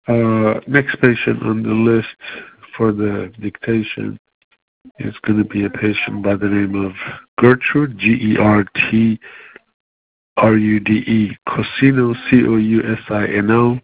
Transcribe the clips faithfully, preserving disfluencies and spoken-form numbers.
Uh, next patient on the list for the dictation is going to be a patient by the name of Gertrude, G E R T R U D E, Cosino, C O U S I N O.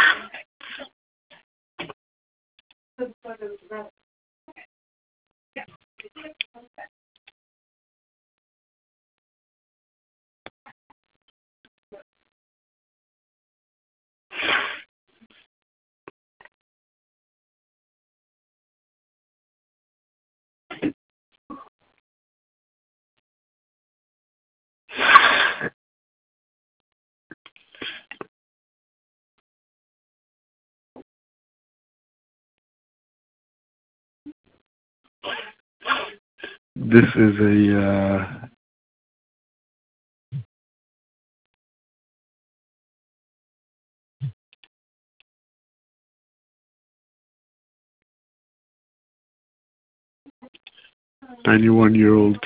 This is a uh, ninety-one-year-old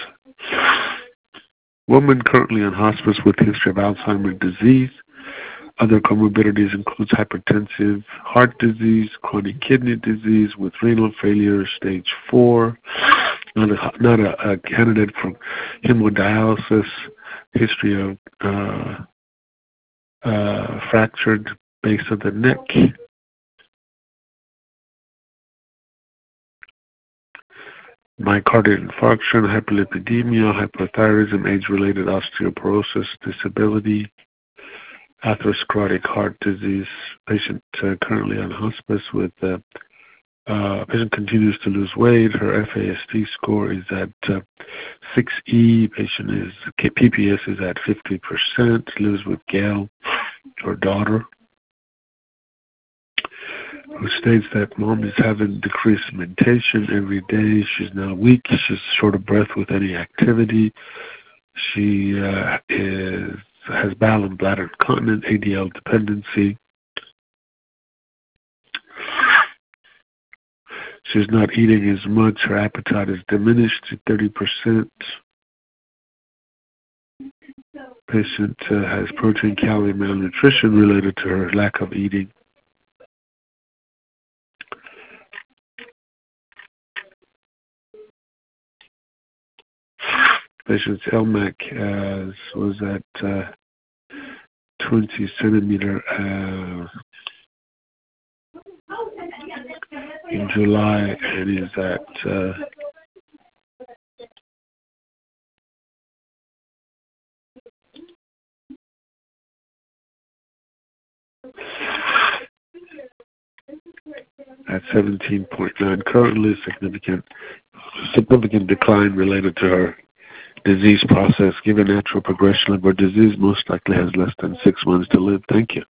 woman currently on hospice with history of Alzheimer's disease. Other comorbidities includes hypertensive heart disease, chronic kidney disease with renal failure, stage four, not a, not a, a candidate for hemodialysis, history of uh, uh, fractured base of the neck, myocardial infarction, hyperlipidemia, hypothyroidism, age-related osteoporosis, disability, atherosclerotic heart disease. Patient uh, currently on hospice with uh, uh, patient continues to lose weight. Her F A S T score is at uh, six E. Patient is P P S is at fifty percent. Lives with Gail, her daughter, who states that mom is having decreased mentation every day. She's now weak. She's short of breath with any activity. She uh, is has bowel and bladder incontinence, A D L dependency. She's not eating as much. Her appetite is diminished to thirty percent. Patient uh, has protein, calorie malnutrition related to her lack of eating. Patient's L M A C uh, was at uh, twenty centimeter uh, in July and is at uh, at seventeen point nine. Currently, significant significant decline related to her disease process. Given natural progression of her disease, most likely has less than six months to live. Thank you.